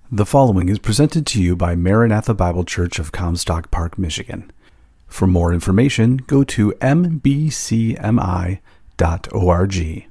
The following is presented to you by Maranatha Bible Church of Comstock Park, Michigan. For more information, go to mbcmi.org.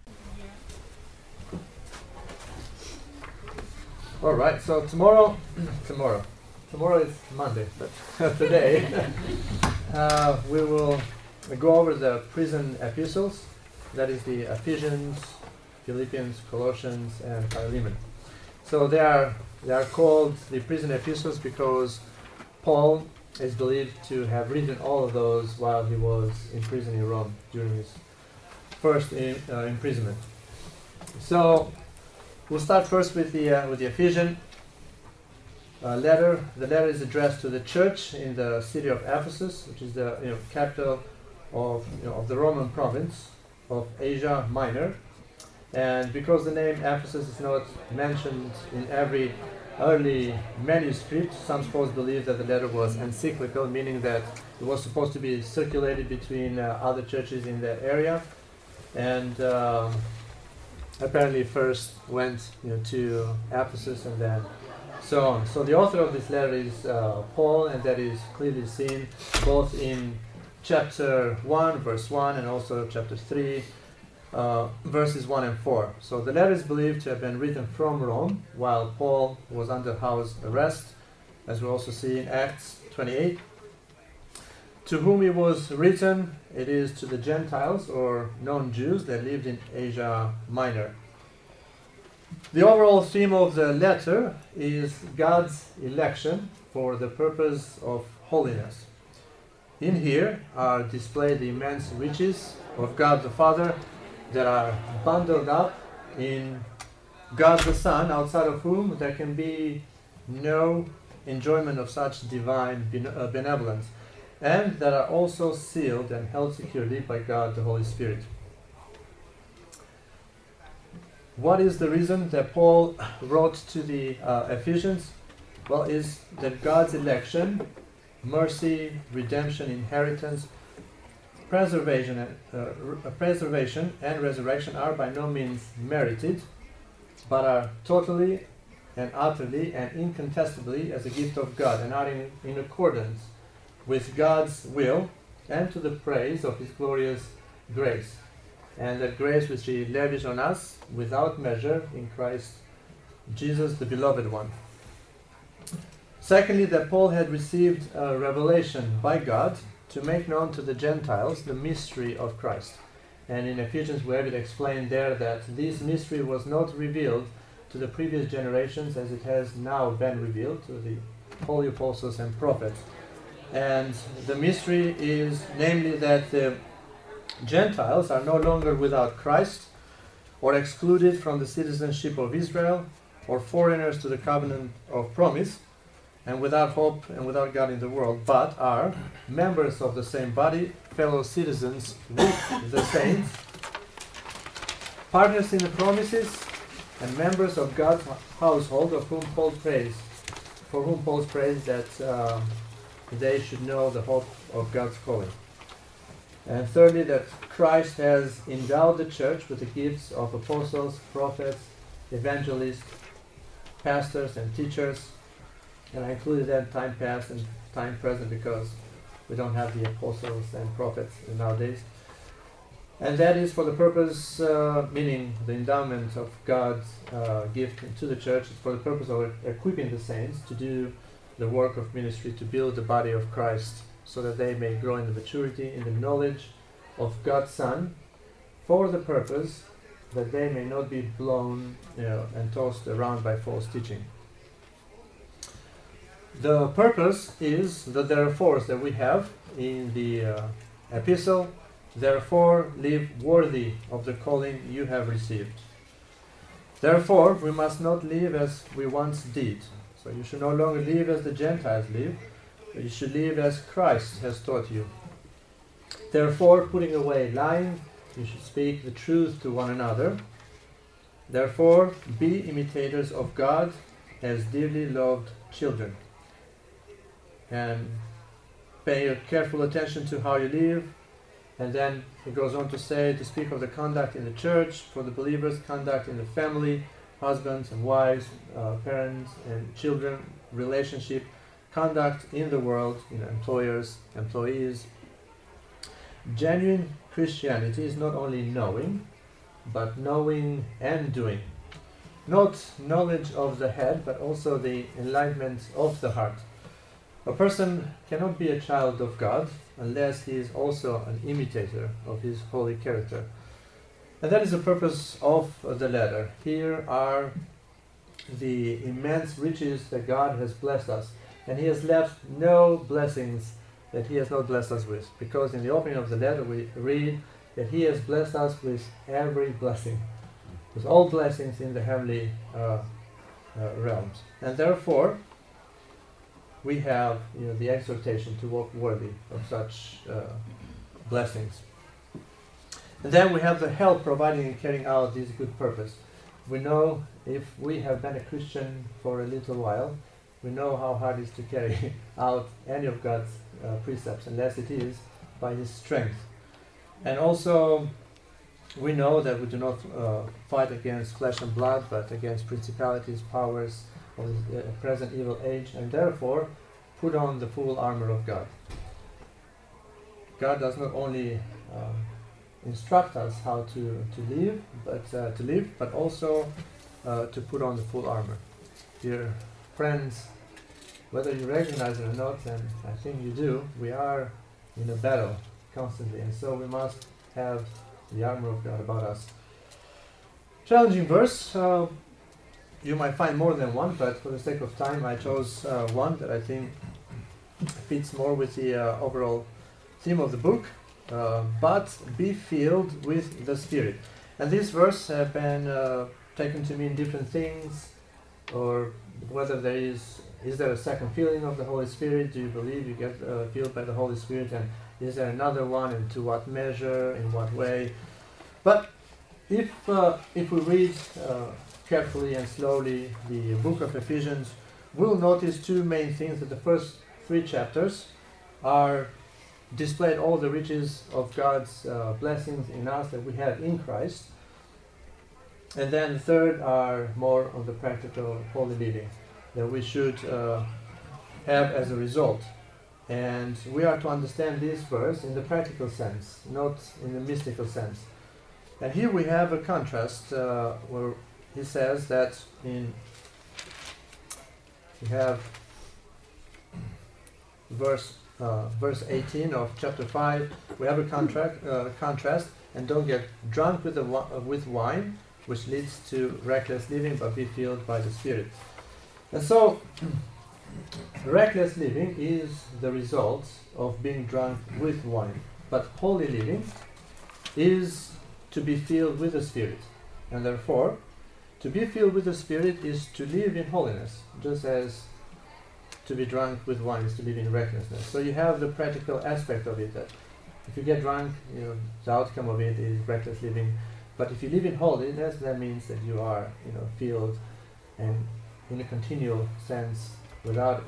All right, so tomorrow is Monday, but today we will go over the prison epistles. That is the Ephesians, Philippians, Colossians, and Philemon. So they are called the prison epistles because Paul is believed to have written all of those while he was in prison in Rome during his first imprisonment. So we'll start first with the Ephesian letter. The letter is addressed to the church in the city of Ephesus, which is the capital of the Roman province of Asia Minor. And because the name Ephesus is not mentioned in every early manuscript, some scholars believe that the letter was encyclical, meaning that it was supposed to be circulated between other churches in that area, and apparently first went to Ephesus and then so on. So the author of this letter is Paul, and that is clearly seen both in chapter 1, verse 1, and also chapter 3, verses 1 and 4. So the letter is believed to have been written from Rome while Paul was under house arrest, as we also see in Acts 28. To whom it was written, it is to the Gentiles or non-Jews that lived in Asia Minor. The overall theme of the letter is God's election for the purpose of holiness. In here are displayed the immense riches of God the Father that are bundled up in God the Son, outside of whom there can be no enjoyment of such divine benevolence, and that are also sealed and held securely by God the Holy Spirit. What is the reason that Paul wrote to the Ephesians? Well, is that God's election, mercy, redemption, inheritance, preservation and resurrection are by no means merited, but are totally and utterly and incontestably as a gift of God, and are in accordance with God's will and to the praise of His glorious grace, and that grace which He lavished on us without measure in Christ Jesus, the Beloved One. Secondly, that Paul had received a revelation by God to make known to the Gentiles the mystery of Christ. And in Ephesians we have it explained there that this mystery was not revealed to the previous generations as it has now been revealed to the holy apostles and prophets. And the mystery is namely that the Gentiles are no longer without Christ, or excluded from the citizenship of Israel, or foreigners to the covenant of promise, and without hope and without God in the world, but are members of the same body, fellow citizens with the saints, partners in the promises, and members of God's household, for whom Paul prays that they should know the hope of God's calling. And thirdly, that Christ has endowed the church with the gifts of apostles, prophets, evangelists, pastors, and teachers. And I included that time past and time present because we don't have the apostles and prophets nowadays. And that is for the purpose, meaning the endowment of God's gift to the church, is for the purpose of equipping the saints to do the work of ministry, to build the body of Christ, so that they may grow in the maturity, in the knowledge of God's Son, for the purpose that they may not be blown and tossed around by false teaching. The purpose is the therefores that we have in the epistle. Therefore, live worthy of the calling you have received. Therefore, we must not live as we once did. So you should no longer live as the Gentiles live, but you should live as Christ has taught you. Therefore, putting away lying, you should speak the truth to one another. Therefore, be imitators of God as dearly loved children. And pay careful attention to how you live. And then it goes on to say, to speak of the conduct in the church, for the believers' conduct in the family, husbands and wives, parents and children, relationship, conduct in the world, employers, employees. Genuine Christianity is not only knowing, but knowing and doing. Not knowledge of the head, but also the enlightenment of the heart. A person cannot be a child of God unless he is also an imitator of his holy character. And that is the purpose of the letter. Here are the immense riches that God has blessed us. And he has left no blessings that he has not blessed us with. Because in the opening of the letter we read that he has blessed us with every blessing. With all blessings in the heavenly realms. And therefore, we have the exhortation to walk worthy of such blessings. And then we have the help providing and carrying out this good purpose. We know if we have been a Christian for a little while, we know how hard it is to carry out any of God's precepts, unless it is by His strength. And also, we know that we do not fight against flesh and blood, but against principalities, powers of the present evil age, and therefore put on the full armor of God. God does not only instruct us how to live, but also to put on the full armor. Dear friends, whether you recognize it or not, and I think you do, we are in a battle constantly, and so we must have the armor of God about us. Challenging verse. You might find more than one, but for the sake of time, I chose one that I think fits more with the overall theme of the book. But be filled with the Spirit. And this verse has been taken to mean different things, or whether is there a second filling of the Holy Spirit? Do you believe you get filled by the Holy Spirit? And is there another one? And to what measure? In what way? But if we read carefully and slowly the book of Ephesians, we'll notice two main things. That the first 3 chapters are displayed all the riches of God's blessings in us that we have in Christ. And then the third are more of the practical holy living that we should have as a result. And we are to understand this verse in the practical sense, not in the mystical sense. And here we have a contrast where he says that we have verse 18 of chapter 5, we have a contrast, and don't get drunk with wine, which leads to reckless living, but be filled by the Spirit. And so, reckless living is the result of being drunk with wine, but holy living is to be filled with the Spirit. And therefore, to be filled with the Spirit is to live in holiness, just as to be drunk with wine is to live in recklessness. So you have the practical aspect of it, that if you get drunk, the outcome of it is reckless living. But if you live in holiness, that means that you are, filled and in a continual sense, without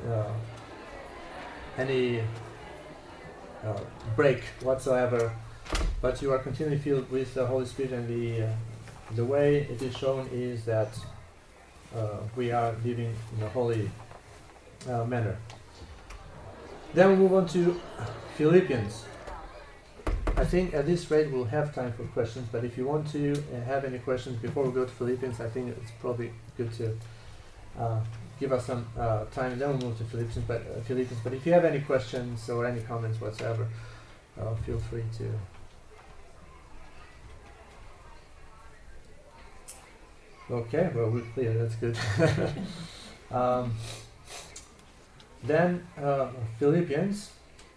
any break whatsoever. But you are continually filled with the Holy Spirit, and the way it is shown is that we are living in a holy manner. Then we move on to Philippians. I think at this rate we'll have time for questions, but if you want to have any questions before we go to Philippians, I think it's probably good to give us some time, and then we'll move to Philippians. But if you have any questions or any comments whatsoever, feel free to. Okay, well, we're clear, that's good. Then Philippians,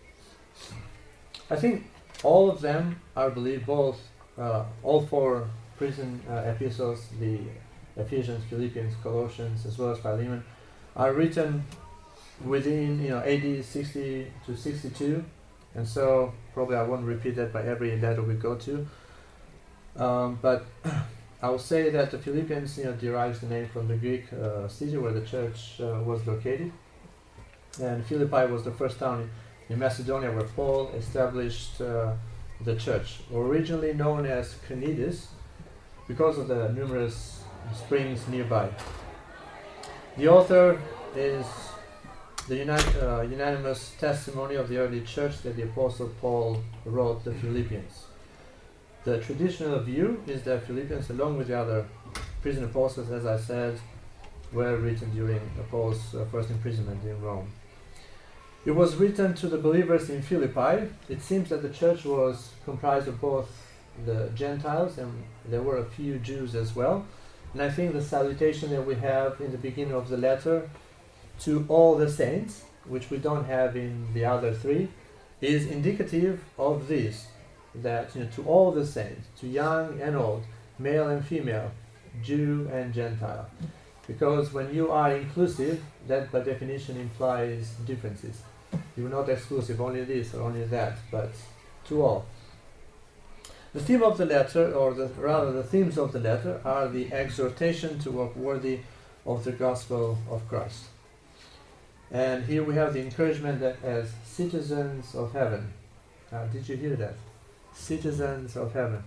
I think all of them are believed, both all 4 prison epistles, the Ephesians, Philippians, Colossians, as well as Philemon, are written within AD 60 to 62, and so probably I won't repeat that by every letter we go to. But I will say that the Philippians derives the name from the Greek city where the church was located. And Philippi was the first town in Macedonia where Paul established the church, originally known as Cnidus, because of the numerous springs nearby. The author is the unanimous testimony of the early church that the Apostle Paul wrote the Philippians. The traditional view is that Philippians, along with the other prison apostles, as I said, were written during Paul's first imprisonment in Rome. It was written to the believers in Philippi. It seems that the church was comprised of both the Gentiles and there were a few Jews as well. And I think the salutation that we have in the beginning of the letter, to all the saints, which we don't have in the other three, is indicative of this, that to all the saints, to young and old, male and female, Jew and Gentile. Because when you are inclusive, that by definition implies differences. You're not exclusive, only this or only that, but to all. The theme of the letter, or rather the themes of the letter, are the exhortation to walk worthy of the gospel of Christ. And here we have the encouragement that as citizens of heaven. Did you hear that? Citizens of heaven.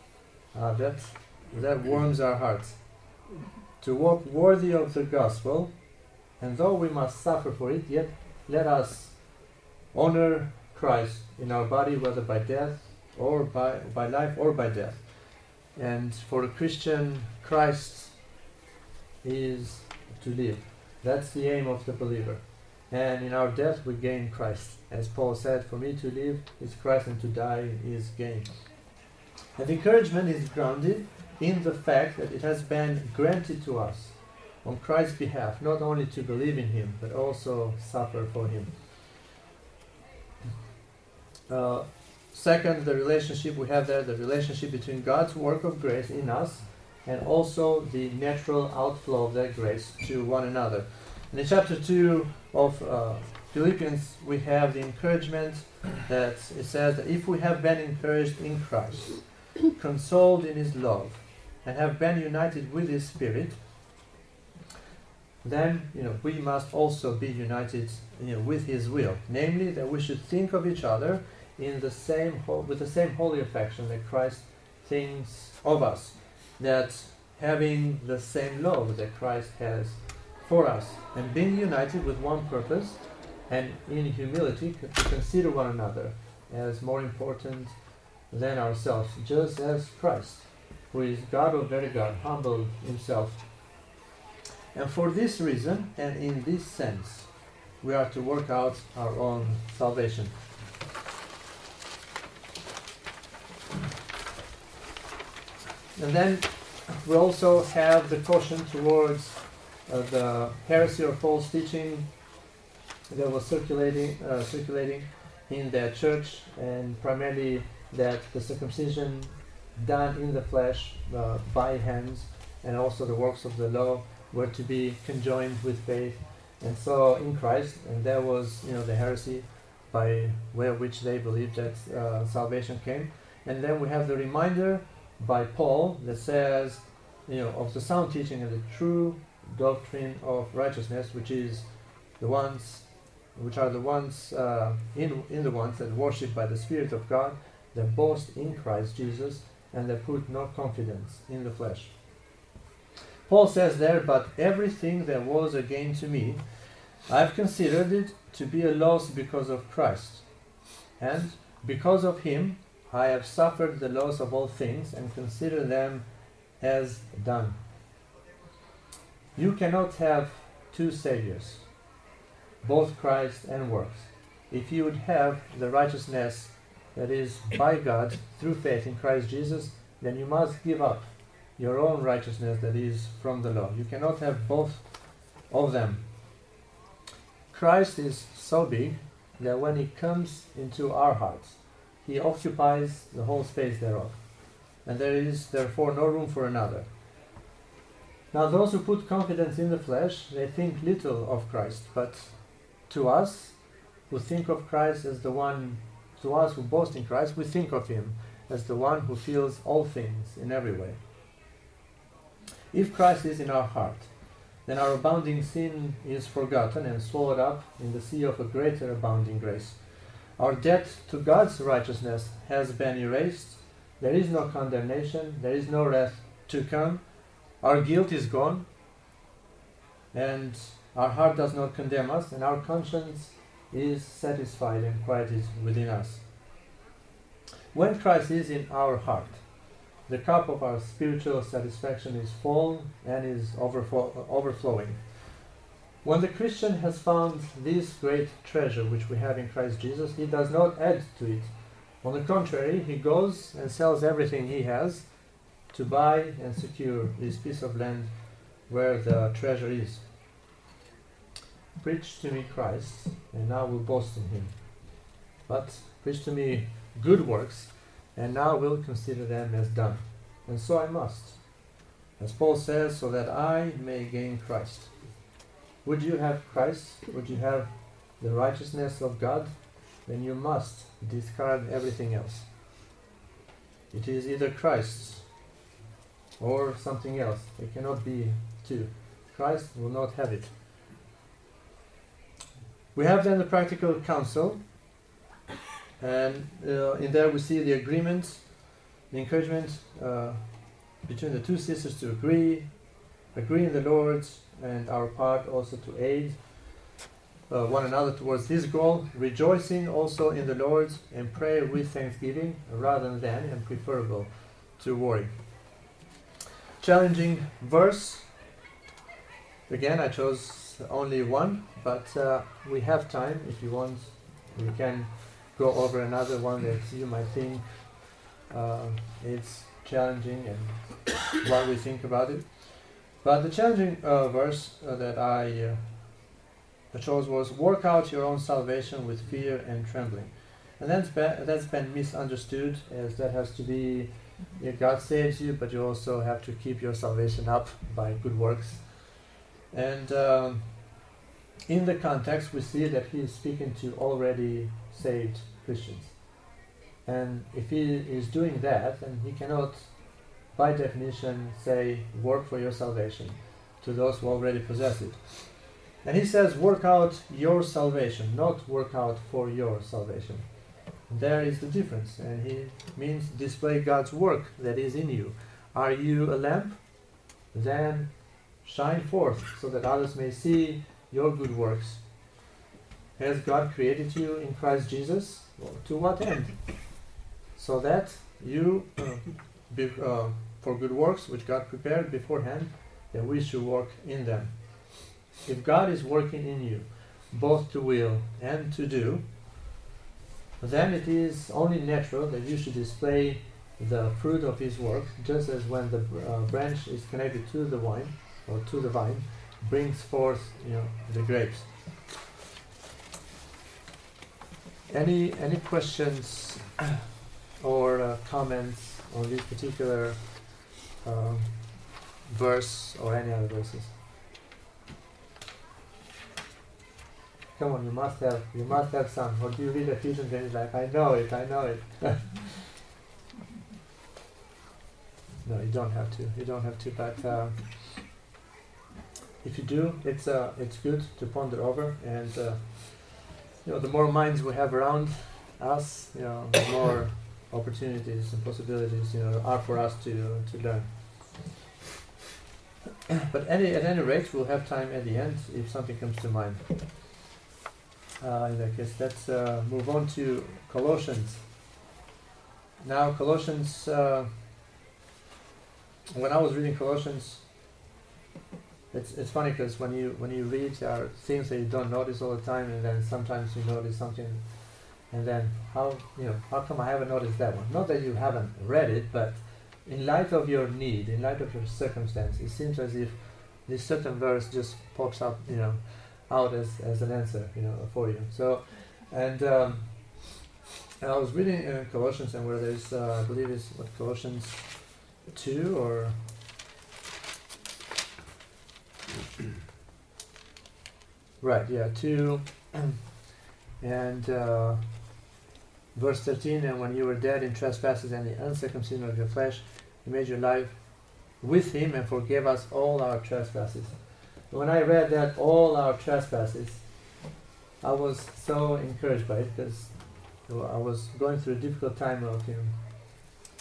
That warms our hearts. To walk worthy of the gospel, and though we must suffer for it, yet let us honor Christ in our body, whether by death or by life or by death. And for a Christian, Christ is to live. That's the aim of the believer. And in our death we gain Christ. As Paul said, for me to live is Christ and to die is gain. And encouragement is grounded in the fact that it has been granted to us on Christ's behalf, not only to believe in Him, but also suffer for Him. Second, the relationship we have there, the relationship between God's work of grace in us and also the natural outflow of that grace to one another. And in chapter 2 of Philippians, we have the encouragement that it says that if we have been encouraged in Christ, consoled in His love, and have been united with His Spirit, then we must also be united with His will. Namely, that we should think of each other with the same holy affection that Christ thinks of us. That having the same love that Christ has for us, and being united with one purpose, and in humility to consider one another as more important than ourselves, just as Christ, who is God of very God, humbled Himself. And for this reason, and in this sense, we are to work out our own salvation. And then we also have the caution towards the heresy or false teaching that was circulating in the church, and primarily that the circumcision done in the flesh by hands and also the works of the law were to be conjoined with faith, and so in Christ. And that was the heresy by way of which they believed that salvation came. And then we have the reminder by Paul that says of the sound teaching and the true doctrine of righteousness, which are the ones in the ones that worship by the Spirit of God, that boast in Christ Jesus, and that put no confidence in the flesh. Paul says there, but everything that was a gain to me, I've considered it to be a loss because of Christ. And because of Him, I have suffered the loss of all things and consider them as done. You cannot have two saviors, both Christ and works. If you would have the righteousness that is by God through faith in Christ Jesus, then you must give up your own righteousness that is from the law. You cannot have both of them. Christ is so big that when He comes into our hearts, He occupies the whole space thereof. And there is therefore no room for another. Now those who put confidence in the flesh, they think little of Christ. But to us, who think of Christ as the one, to us who boast in Christ, we think of Him as the one who fills all things in every way. If Christ is in our heart, then our abounding sin is forgotten and swallowed up in the sea of a greater abounding grace. Our debt to God's righteousness has been erased. There is no condemnation. There is no wrath to come. our guilt is gone, and our heart does not condemn us, and our conscience is satisfied and quiet is within us. When Christ is in our heart, the cup of our spiritual satisfaction is full and is overflowing. When the Christian has found this great treasure which we have in Christ Jesus, he does not add to it. On the contrary, he goes and sells everything he has to buy and secure this piece of land where the treasure is. Preach to me Christ, and I will boast in him. But preach to me good works, and now I will consider them as done. And so I must. As Paul says, so that I may gain Christ. Would you have Christ? Would you have the righteousness of God? Then you must discard everything else. It is either Christ or something else. It cannot be two. Christ will not have it. We have then the practical counsel, and in there we see the agreement, the encouragement between the two sisters to agree in the Lord, and our part also to aid one another towards this goal, rejoicing also in the Lord, and pray with thanksgiving rather than and preferable to worry. Challenging verse. Again, I chose only one, but we have time. If you want, we can go over another one that you might think it's challenging and what we think about it. But the challenging verse that I chose was, work out your own salvation with fear and trembling. And that's been misunderstood, as that has to be, God saves you, but you also have to keep your salvation up by good works. And in the context, we see that he is speaking to already saved Christians. And if he is doing that, then he cannot, by definition, say, work for your salvation to those who already possess it. And he says, work out your salvation, not work out for your salvation. There is the difference, and he means display God's work that is in you. Are you a lamp? Then shine forth so that others may see your good works. Has God created you in Christ Jesus? Well, to what end? So that you, for good works which God prepared beforehand, that we should work in them. If God is working in you, both to will and to do, then it is only natural that you should display the fruit of his work, just as when the branch is connected to the wine, or to the vine, brings forth, the grapes. Any questions or comments on this particular verse or any other verses? Come on, you must have some. Or do you read Ephesians and it's like, I know it. No, you don't have to. But if you do, it's good to ponder over, and the more minds we have around us, the more opportunities and possibilities, are for us to learn. But at any rate, we'll have time at the end if something comes to mind. In that case, let's move on to Colossians. Now, Colossians. When I was reading Colossians, it's funny because when you read, there are things that you don't notice all the time, and then sometimes you notice something, and then how come I haven't noticed that one? Not that you haven't read it, but in light of your need, in light of your circumstance, it seems as if this certain verse just pops up, out as an answer, for you. So, and I was reading Colossians, and where there's, I believe it's Colossians 2 or right, 2 and verse 13, and when you were dead in trespasses and the uncircumcision of your flesh, he made you alive with him and forgave us all our trespasses. When I read that, all our trespasses, I was so encouraged by it, because I was going through a difficult time of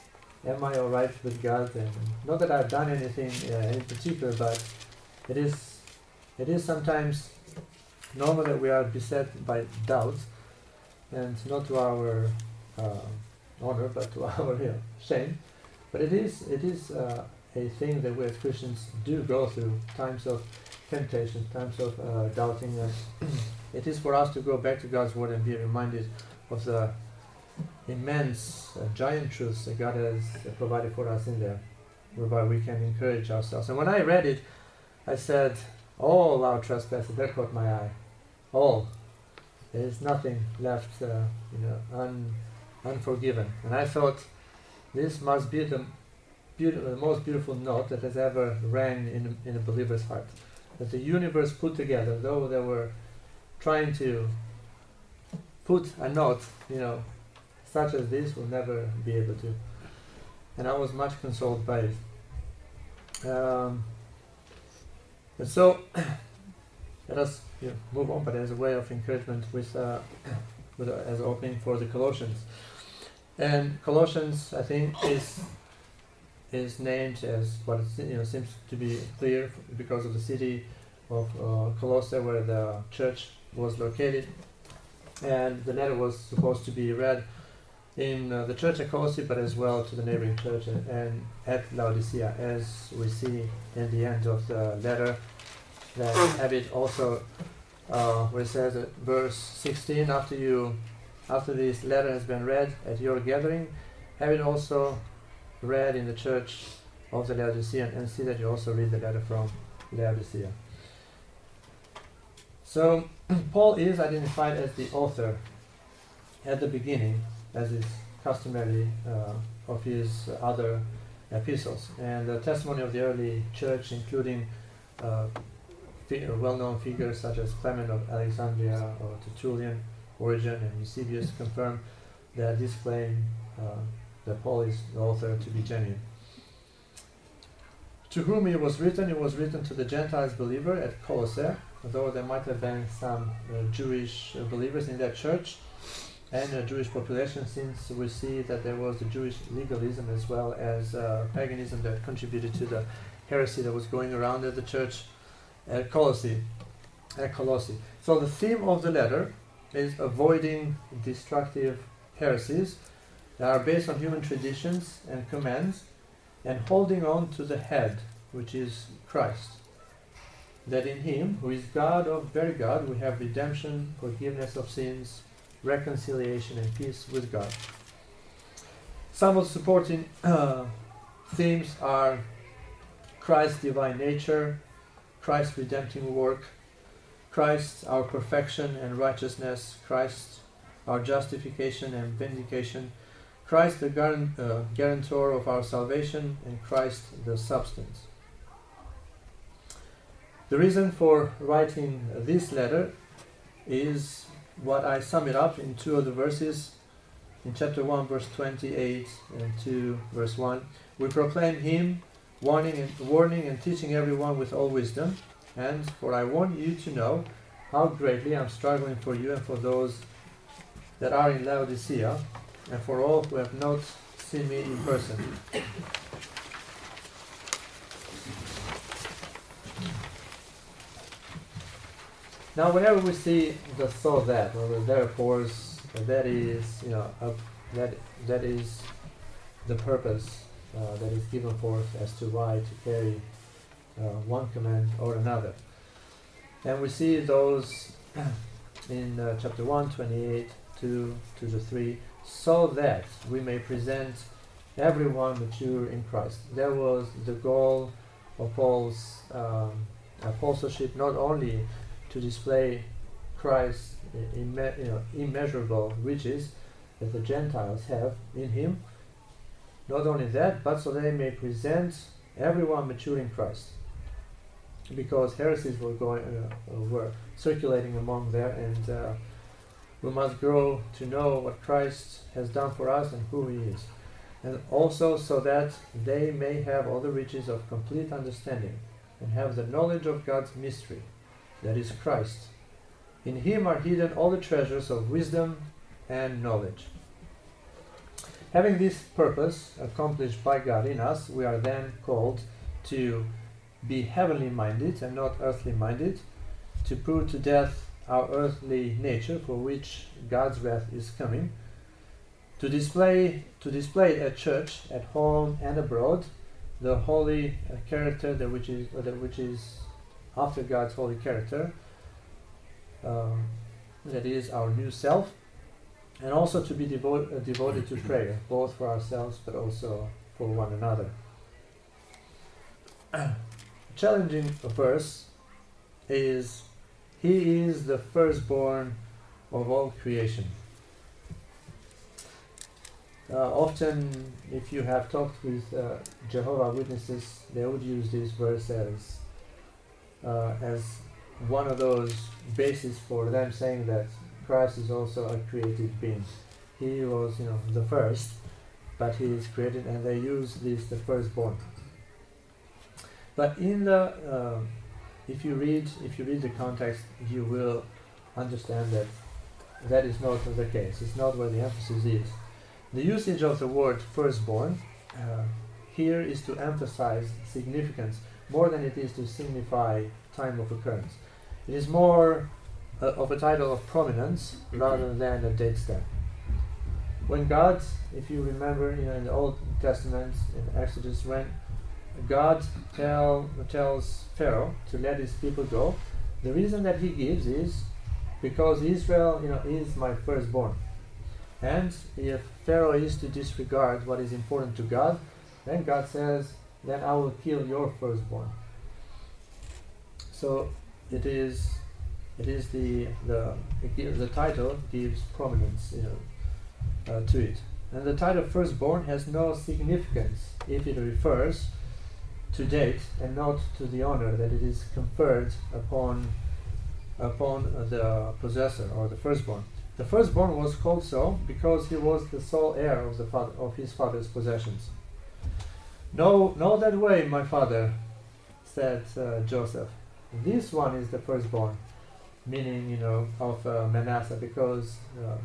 am I all right with God? And not that I've done anything in particular, but it is sometimes normal that we are beset by doubt, and not to our honor, but to our shame. But it is a thing that we as Christians do go through, times of temptation, times of doubting, and it is for us to go back to God's Word and be reminded of the immense, giant truths that God has provided for us in there, whereby we can encourage ourselves. And when I read it, I said, all our trespasses, that caught my eye. All. There is nothing left unforgiven. And I thought, this must be the most beautiful note that has ever rang in a believer's heart. That the universe put together, though they were trying to put a note, such as this, will never be able to. And I was much consoled by it. And so, let us move on, but as a way of encouragement as opening for the Colossians. And Colossians, I think, is named as what it seems to be clear because of the city of Colossae, where the church was located, and the letter was supposed to be read in the church at Colossae, but as well to the neighboring church and at Laodicea, as we see in the end of the letter. That have it also where it says at verse 16, after this letter has been read at your gathering, have it also read in the church of the Laodicean, and see that you also read the letter from Laodicea. So Paul is identified as the author at the beginning, as is customary of his other epistles. And the testimony of the early church, including well-known figures such as Clement of Alexandria or Tertullian, Origen, and Eusebius, confirm that this claim that Paul is the author to be genuine. To whom it was written to the Gentiles believer at Colossae, though there might have been some Jewish believers in that church and a Jewish population, since we see that there was the Jewish legalism as well as paganism that contributed to the heresy that was going around at the church at Colossae. So the theme of the letter is avoiding destructive heresies that are based on human traditions and commands, and holding on to the head, which is Christ. That in Him, who is God of very God, we have redemption, forgiveness of sins, reconciliation, and peace with God. Some of the supporting themes are Christ's divine nature, Christ's redemptive work, Christ our perfection and righteousness, Christ our justification and vindication, Christ the guarantor of our salvation, and Christ the substance. The reason for writing this letter is what I sum it up in two of the verses. In chapter 1, verse 28 and 2, verse 1, we proclaim Him, warning and teaching everyone with all wisdom. And for I want you to know how greatly I'm struggling for you and for those that are in Laodicea, and for all who have not seen me in person. Now, whenever we see the so that, or the therefores, that is, that is the purpose that is given forth as to why to carry one command or another. And we see those in chapter 1, 28, 2 to the 3, so that we may present everyone mature in Christ. That was the goal of Paul's apostleship, not only to display Christ's immeasurable riches that the Gentiles have in Him. Not only that, but so they may present everyone mature in Christ. Because heresies were circulating among there, and we must grow to know what Christ has done for us and who He is. And also so that they may have all the riches of complete understanding and have the knowledge of God's mystery, that is Christ. In Him are hidden all the treasures of wisdom and knowledge. Having this purpose accomplished by God in us, we are then called to be heavenly minded and not earthly minded, to put to death our earthly nature for which God's wrath is coming, to display at church, at home and abroad, the holy character which is after God's holy character, that is our new self, and also to be devoted to prayer, both for ourselves but also for one another. Challenging verse is, He is the firstborn of all creation. Often, if you have talked with Jehovah's Witnesses, they would use this verse as one of those bases for them saying that Christ is also a created being. He was, the first, but he is created, and they use this, the firstborn. But in the if you read the context, you will understand that is not the case. It's not where the emphasis is. The usage of the word firstborn here is to emphasize significance more than it is to signify time of occurrence. It is more of a title of prominence rather than a date stamp. When God, if you remember, in the Old Testament, in Exodus, when God tells Pharaoh to let his people go, the reason that he gives is because Israel, is my firstborn. And if Pharaoh is to disregard what is important to God, then God says, then I will kill your firstborn. So it is the title gives prominence to it. And the title firstborn has no significance if it refers to date and not to the honor that it is conferred upon the possessor or the firstborn. The firstborn was called so because he was the sole heir of his father's possessions. No, that way, my father, said Joseph. This one is the firstborn, meaning of Manasseh, because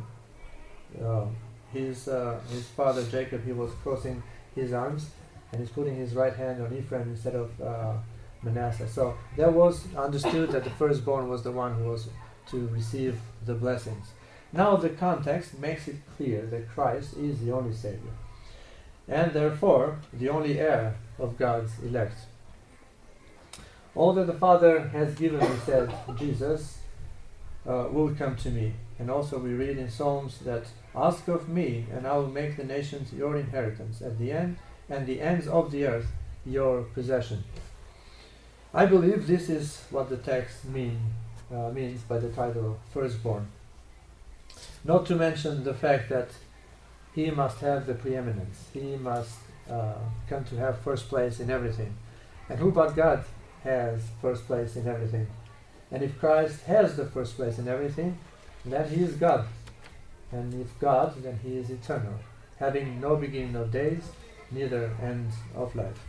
his father Jacob, he was crossing his arms and he's putting his right hand on Ephraim instead of Manasseh. So that was understood that the firstborn was the one who was to receive the blessings. Now the context makes it clear that Christ is the only Savior, and therefore the only heir of God's elect. All that the Father has given me, said Jesus, will come to me. And also we read in Psalms that, ask of me, and I will make the nations your inheritance, at the end, and the ends of the earth your possession. I believe this is what the text means by the title firstborn. Not to mention the fact that he must have the preeminence. He must come to have first place in everything. And who but God has first place in everything? And if Christ has the first place in everything, then he is God. And if God, then he is eternal, having no beginning of days, neither end of life.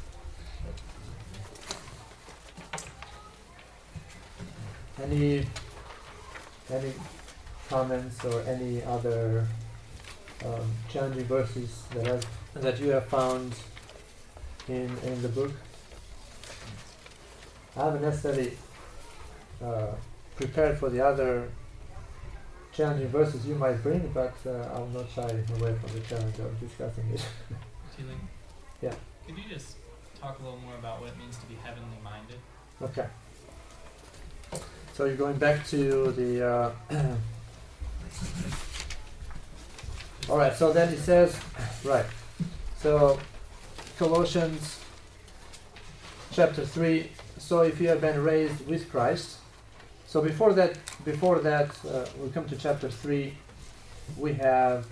Any comments or any other challenging verses that you have found in the book? I haven't necessarily prepared for the other challenging verses you might bring, but I'll not shy away from the challenge of discussing it. Keeling, Yeah. could you just talk a little more about what it means to be heavenly minded? Okay. So you're going back to the... Alright, so then it says, right, so Colossians chapter 3, so if you have been raised with Christ. So before that, we come to chapter 3, we have,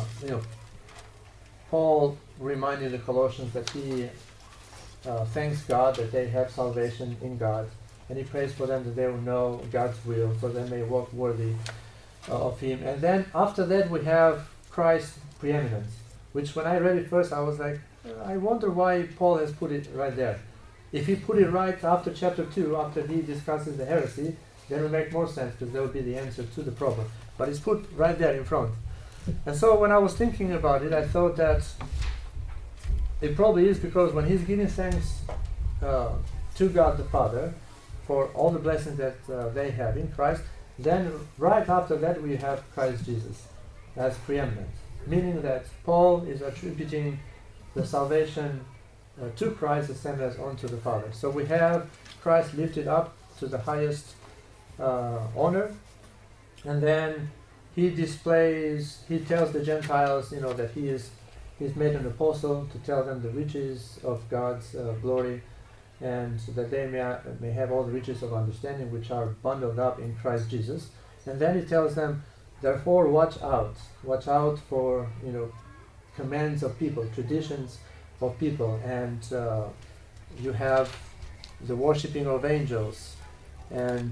Paul reminding the Colossians that he thanks God that they have salvation in God, and he prays for them that they will know God's will, so they may walk worthy of Him. And then after that we have Christ's preeminence, which when I read it first I was like, I wonder why Paul has put it right there. If he put it right after chapter 2, after he discusses the heresy, then it would make more sense because that would be the answer to the problem. But it's put right there in front. And so when I was thinking about it, I thought that it probably is because when he's giving thanks to God the Father for all the blessings that they have in Christ, then right after that we have Christ Jesus as preeminent, meaning that Paul is attributing the salvation to Christ the same as unto the Father. So we have Christ lifted up to the highest honor, and then he tells the Gentiles, that he's made an apostle to tell them the riches of God's glory, and that they may have all the riches of understanding which are bundled up in Christ Jesus. And then he tells them, therefore watch out for commands of people, traditions of people, and you have the worshipping of angels, and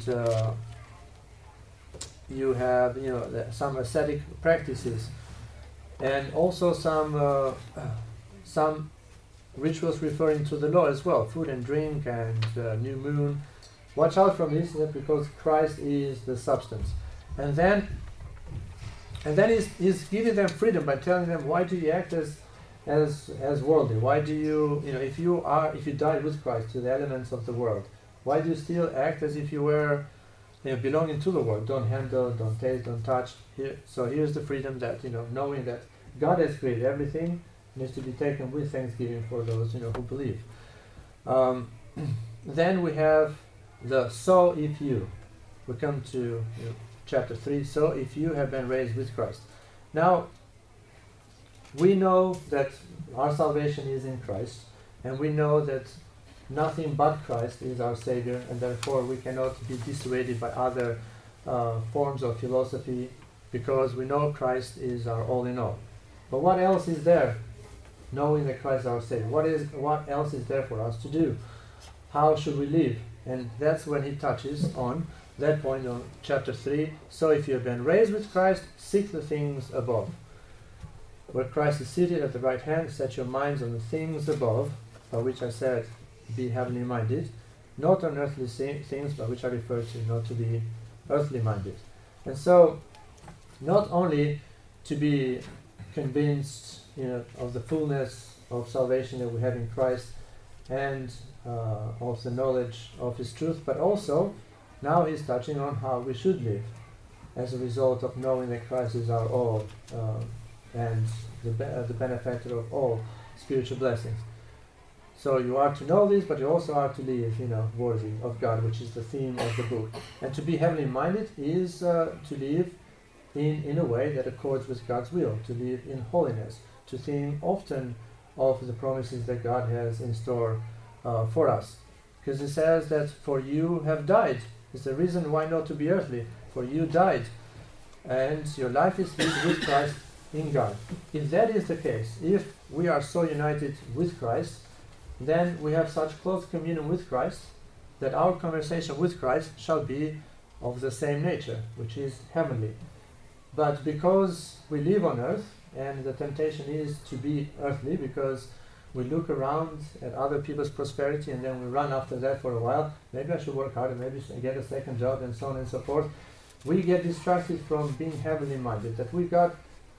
you have some ascetic practices, and also some rituals referring to the law as well, food and drink and new moon. Watch out from this, because Christ is the substance. And then he's giving them freedom by telling them, why do you act as worldly? Why do you, if you died with Christ to the elements of the world, why do you still act as if you were belonging to the world? Don't handle, don't taste, don't touch. So here's the freedom that, knowing that God has created everything, needs to be taken with thanksgiving for those who believe. Then we have the so if you. We come to chapter 3. So if you have been raised with Christ. Now, we know that our salvation is in Christ, and we know that nothing but Christ is our Savior, and therefore we cannot be dissuaded by other forms of philosophy, because we know Christ is our all in all. But what else is there, knowing that Christ is our Savior? What else is there for us to do? How should we live? And that's when he touches on that point on chapter 3. So if you have been raised with Christ, seek the things above, where Christ is seated at the right hand. Set your minds on the things above, by which I said, be heavenly minded, not on earthly things, by which I refer to not to be earthly minded. And so, not only to be convinced, of the fullness of salvation that we have in Christ, and of the knowledge of His truth, but also now he's touching on how we should live as a result of knowing that Christ is our all, and the benefactor of all spiritual blessings. So you are to know this, but you also are to live, worthy of God, which is the theme of the book. And to be heavenly minded is to live in a way that accords with God's will, to live in holiness, to think often of the promises that God has in store for us. Because it says that for you have died. It's the reason why not to be earthly. For you died, and your life is hid with Christ in God. If that is the case, if we are so united with Christ, then we have such close communion with Christ that our conversation with Christ shall be of the same nature, which is heavenly. But because we live on earth, and the temptation is to be earthly, because we look around at other people's prosperity and then we run after that for a while, maybe I should work harder, maybe get a second job, and so on and so forth. We get distracted from being heavenly minded, that we've got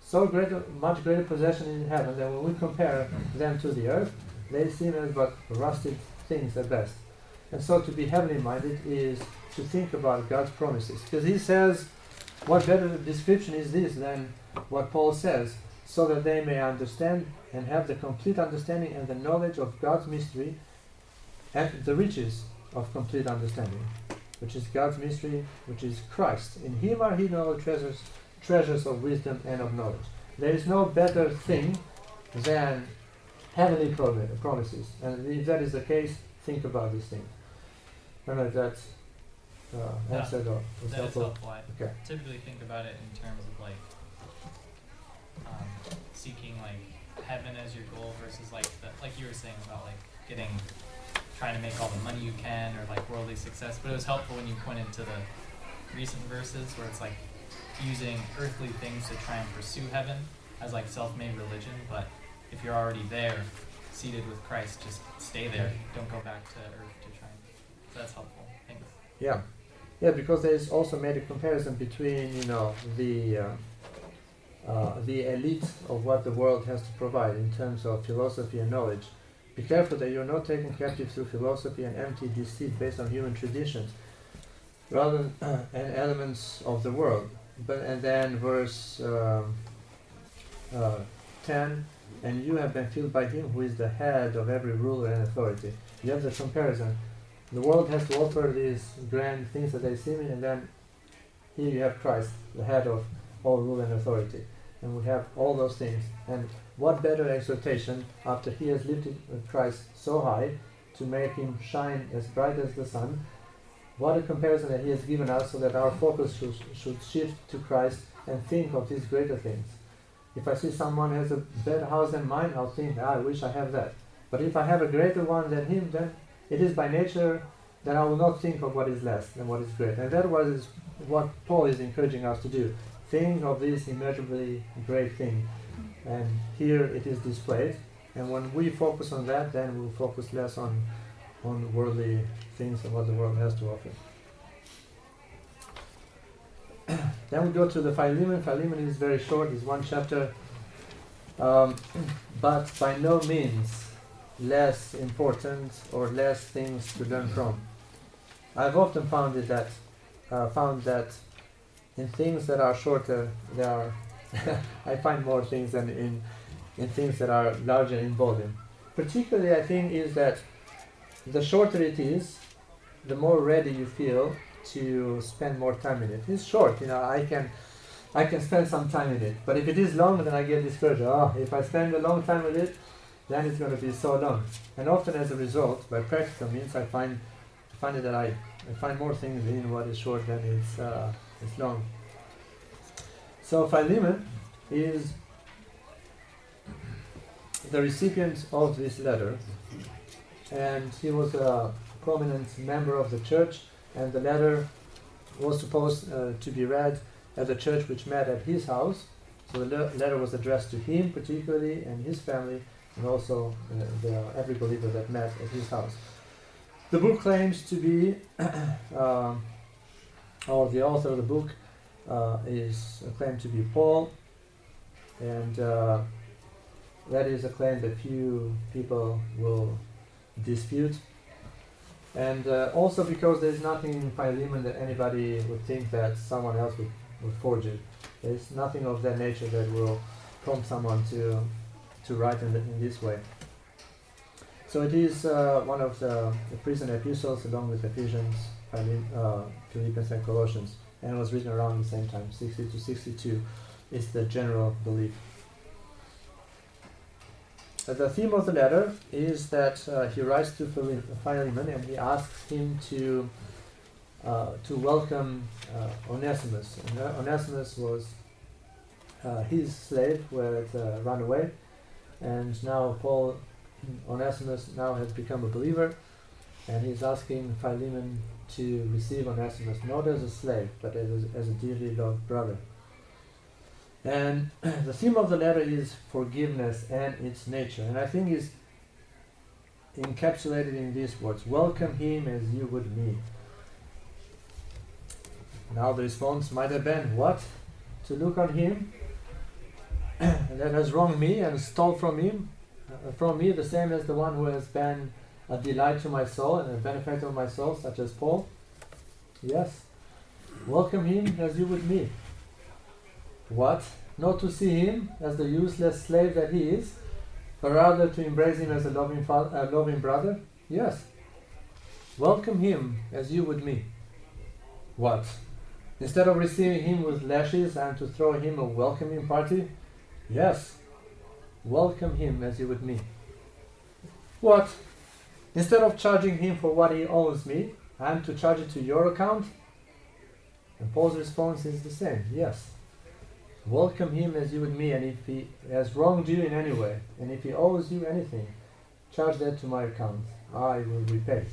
much greater possession in heaven that when we compare them to the earth, they seem as but rusted things at best. And so to be heavenly minded is to think about God's promises. Because he says, what better description is this than what Paul says? So that they may understand and have the complete understanding and the knowledge of God's mystery and the riches of complete understanding, which is God's mystery, which is Christ. In him are hidden all treasures of wisdom and of knowledge. There is no better thing than heavenly promises. And if that is the case, think about these things. I don't know if that's answered or was that helpful. is helpful. I Okay. typically think about it in terms of seeking heaven as your goal versus like you were saying about trying to make all the money you can, or worldly success. But it was helpful when you pointed to the recent verses where it's using earthly things to try and pursue heaven as self-made religion. But if you're already there, seated with Christ, just stay there. Don't go back to earth to try. So that's helpful. Thanks. Yeah, because there is also made a comparison between the the elite of what the world has to provide in terms of philosophy and knowledge. Be careful that you're not taken captive through philosophy and empty deceit based on human traditions, rather than elements of the world. And then verse 10, and you have been filled by him who is the head of every ruler and authority. You have the comparison. The world has to offer these grand things that they see, and then here you have Christ, the head of all rule and authority. And we have all those things. And what better exhortation after he has lifted Christ so high to make him shine as bright as the sun? What a comparison that he has given us, so that our focus should shift to Christ and think of these greater things. If I see someone has a better house than mine, I'll think, I wish I have that. But if I have a greater one than him, then it is by nature that I will not think of what is less than what is great. And that was what Paul is encouraging us to do. Think of this immeasurably great thing. And here it is displayed. And when we focus on that, then we'll focus less on worldly things and what the world has to offer. Then we go to the Philemon. Philemon is very short, it's one chapter, but by no means less important or less things to learn from. I've often found that in things that are shorter, there are I find more things than in things that are larger in volume. Particularly, I think, is that the shorter it is, the more ready you feel to spend more time in it. It's short, I can spend some time in it. But if it is long, then I get discouraged. If I spend a long time with it, then it's going to be so long. And often as a result, by practical means, I find it that I find more things in what is short than it's long. So Philemon is the recipient of this letter, and he was a prominent member of the church, and the letter was supposed to be read at the church which met at his house. So the letter was addressed to him particularly and his family, and also every believer that met at his house. The book claims to be, or the author of the book is claimed to be Paul, and that is a claim that few people will dispute. And also because there's nothing in Philemon that anybody would think that someone else would forge it. There's nothing of that nature that will prompt someone to write in this way. So it is one of the prison epistles, along with Ephesians, Philippians and Colossians, and it was written around the same time. 60 to 62 is the general belief. The theme of the letter is that he writes to Philemon, and he asks him to welcome Onesimus. Onesimus was his slave who had run away, and now Onesimus now has become a believer, and he's asking Philemon to receive Onesimus not as a slave, but as a dearly loved brother. And the theme of the letter is forgiveness and its nature. And I think is encapsulated in these words: welcome him as you would me. Now the response might have been, what? To look on him that has wronged me and stole from me the same as the one who has been a delight to my soul and a benefactor of my soul, such as Paul? Yes. Welcome him as you would me. What? Not to see him as the useless slave that he is, but rather to embrace him as a loving brother? Yes. Welcome him as you would me. What? Instead of receiving him with lashes and to throw him a welcoming party? Yes. Welcome him as you would me. What? Instead of charging him for what he owes me, I am to charge it to your account? And Paul's response is the same. Yes. Welcome him as you would me, and if he has wronged you in any way, and if he owes you anything, charge that to my account. I will repay.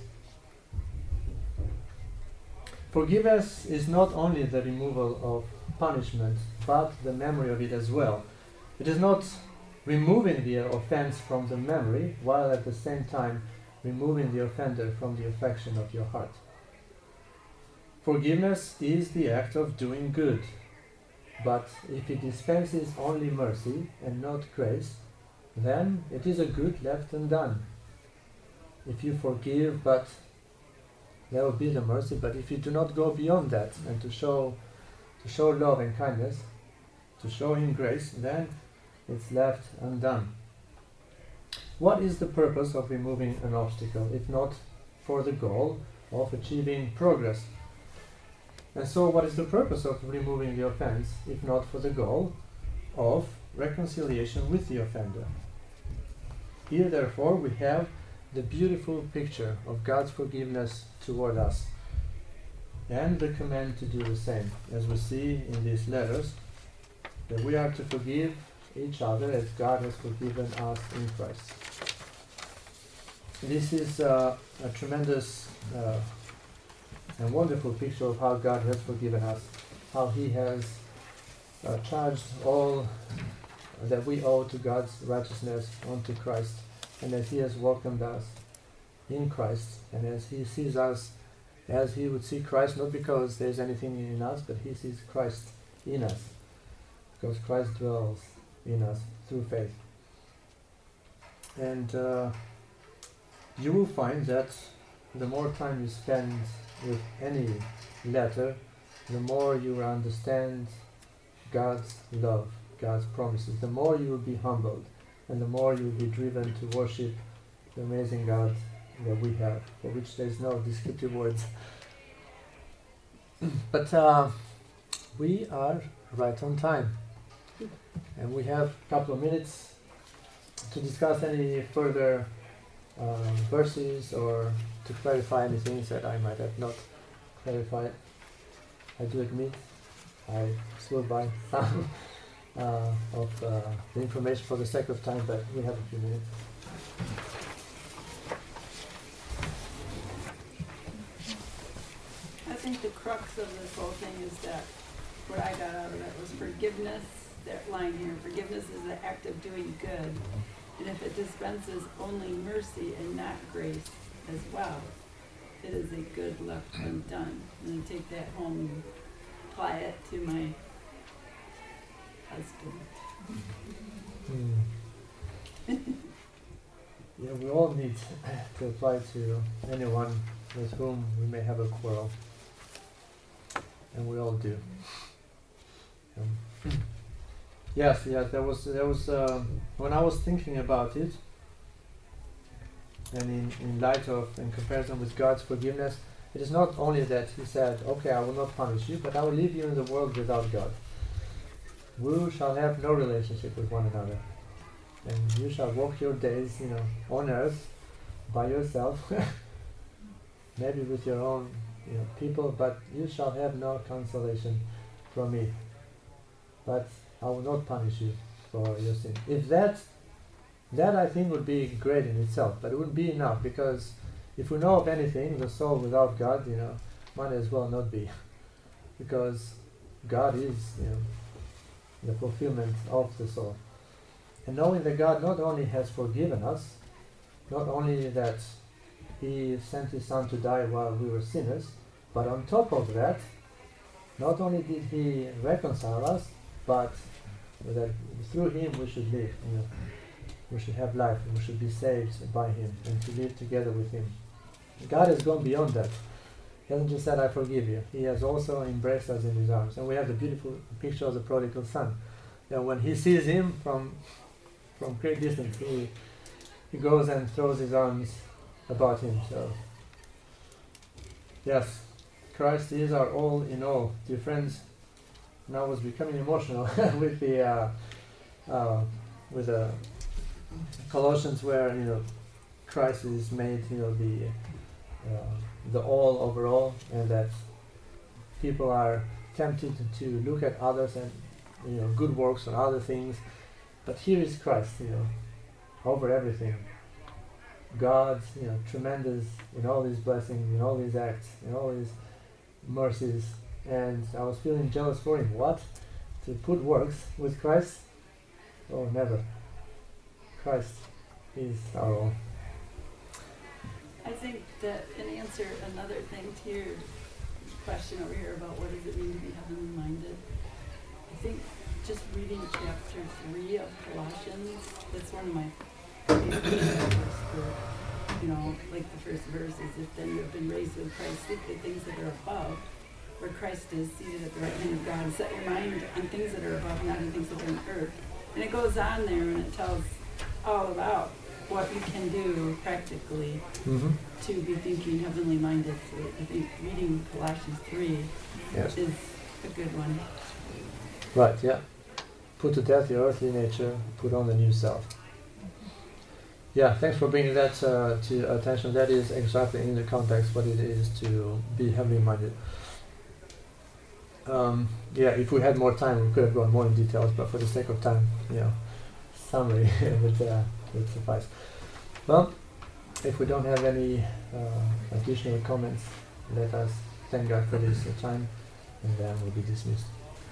Forgiveness is not only the removal of punishment, but the memory of it as well. It is not removing the offense from the memory, while at the same time removing the offender from the affection of your heart. Forgiveness is the act of doing good. But if he dispenses only mercy and not grace, then it is a good left undone. If you forgive, but there will be the mercy, but if you do not go beyond that and to show love and kindness, to show him grace, then it's left undone. What is the purpose of removing an obstacle, if not for the goal of achieving progress? And so what is the purpose of removing the offense, if not for the goal of reconciliation with the offender? Here, therefore, we have the beautiful picture of God's forgiveness toward us, and the command to do the same, as we see in these letters, that we are to forgive each other as God has forgiven us in Christ. This is a tremendous and wonderful picture of how God has forgiven us, how He has charged all that we owe to God's righteousness onto Christ, and as He has welcomed us in Christ, and as He sees us as He would see Christ, not because there's anything in us, but He sees Christ in us, because Christ dwells in us through faith. And you will find that the more time you spend with any letter, the more you will understand God's love, God's promises, the more you will be humbled, and the more you will be driven to worship the amazing God that we have, for which there is no descriptive words. But we are right on time, and we have a couple of minutes to discuss any further verses or to clarify any things that I might have not clarified. I do admit I slowed by some of the information for the sake of time, but we have a few minutes. I think the crux of this whole thing is that what I got out of it was forgiveness. That line here, forgiveness is the act of doing good. And if it dispenses only mercy and not grace as well, it is a good left undone. And I take that home and apply it to my husband. Yeah, we all need to apply to anyone with whom we may have a quarrel, and we all do. Yes, there was when I was thinking about it, and in light of, in comparison with God's forgiveness, it is not only that He said, okay, I will not punish you, but I will leave you in the world without God. We shall have no relationship with one another, and you shall walk your days, on earth by yourself, maybe with your own, people, but you shall have no consolation from me. But I will not punish you for your sin. If that I think would be great in itself, but it wouldn't be enough, because if we know of anything, the soul without God, might as well not be, because God is, the fulfillment of the soul. And knowing that God not only has forgiven us, not only that He sent His Son to die while we were sinners, but on top of that, not only did He reconcile us, but that through Him we should live, we should have life, and we should be saved by Him, and to live together with Him. God has gone beyond that. He hasn't just said, I forgive you. He has also embraced us in His arms. And we have the beautiful picture of the prodigal son. That when he sees him from great distance, he goes and throws his arms about him. So, yes, Christ is our all in all. Dear friends, and I was becoming emotional with the Colossians, where Christ is made the all overall, and that people are tempted to look at others and good works or other things, but here is Christ over everything. God tremendous in all His blessings, in all His acts, in all His mercies. And I was feeling jealous for Him. What? To put works with Christ? Oh, never. Christ is our all. I think that in answer another thing to your question over here about what does it mean to be heavenly minded, I think chapter 3 of Colossians. That's one of my favorite verses for, like the first verse is, if then you have been raised with Christ, seek the things that are above, where Christ is seated at the right hand of God. Set your mind on things that are above, not on things that are on earth. And it goes on there and it tells all about what you can do practically to be thinking heavenly minded. So I think reading Colossians 3 is a good one. Right, yeah. Put to death your earthly nature, put on the new self. Yeah, thanks for bringing that to attention. That is exactly in the context what it is to be heavenly minded. If we had more time, we could have gone more in details, but for the sake of time, summary would suffice. Well, if we don't have any additional comments, let us thank God for this time, and then we'll be dismissed.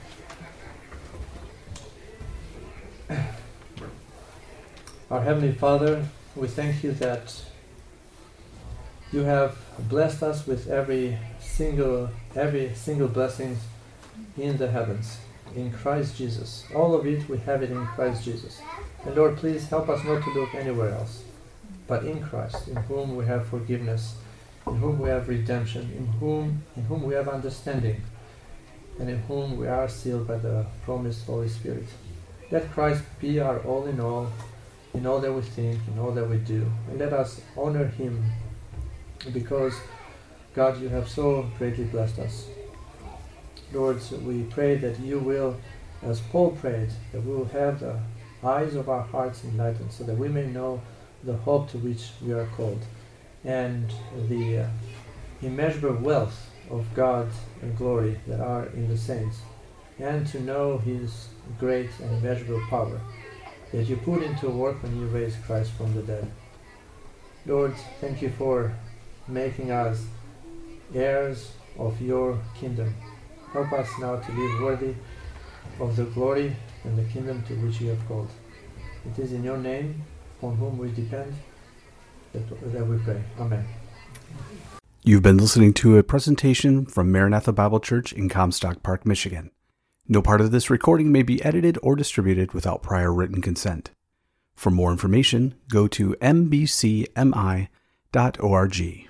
Our Heavenly Father, we thank you that you have blessed us with every single blessing in the heavens, in Christ Jesus. All of it, we have it in Christ Jesus. And Lord, please help us not to look anywhere else, but in Christ, in whom we have forgiveness, in whom we have redemption, in whom we have understanding, and in whom we are sealed by the promised Holy Spirit. Let Christ be our all in all that we think, in all that we do. And let us honor Him, because, God, you have so greatly blessed us. Lord, we pray that you will, as Paul prayed, that we will have the eyes of our hearts enlightened, so that we may know the hope to which we are called, and the immeasurable wealth of God and glory that are in the saints, and to know His great and immeasurable power that you put into work when you raised Christ from the dead. Lord, thank you for making us heirs of your kingdom. Help us now to live worthy of the glory and the kingdom to which you have called. It is in your name, on whom we depend, that we pray. Amen. You've been listening to a presentation from Maranatha Bible Church in Comstock Park, Michigan. No part of this recording may be edited or distributed without prior written consent. For more information, go to mbcmi.org.